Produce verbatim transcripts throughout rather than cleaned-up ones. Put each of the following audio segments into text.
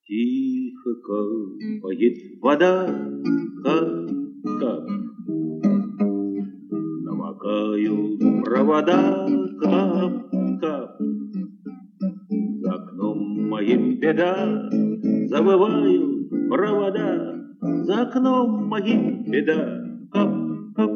Тихо капает вода, кап, кап. Намокают провода, кап, кап. За окном моим беда, завывают провода. За окном моим беда, кап, кап.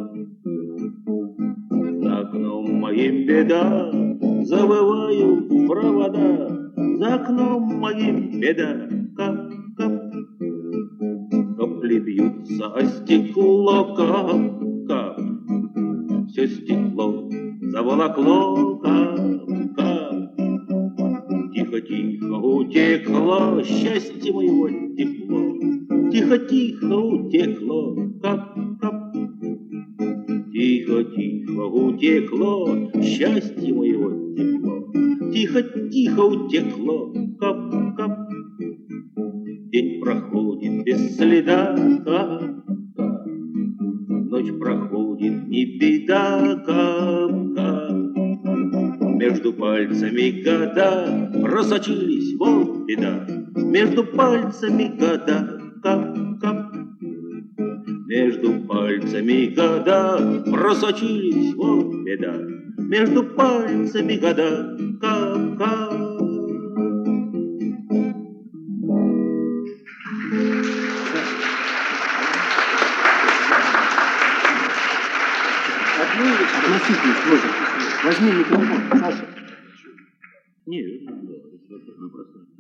За окном моим беда, завывают провода. За окном моим беда, кап, кап. Капли бьются о стекло, кап, кап. Все стекло заволокло, кап, кап. Тихо-тихо утекло счастье моего тепло. Тихо-тихо утекло, кап, кап. Тихо-тихо утекло счастье моего тепло. Тихо-тихо утекло, кап, кап. День проходит без следа, кап, кап. Ночь проходит, не беда, кап, кап. Между пальцами года просочились, вот беда. Между пальцами года, кап, кап. Между пальцами года просочились, вот беда. Между пальцами года, кап, кап. Относительно сложно. Возьми микрофон, Саша. Нет, ну, да, это просто.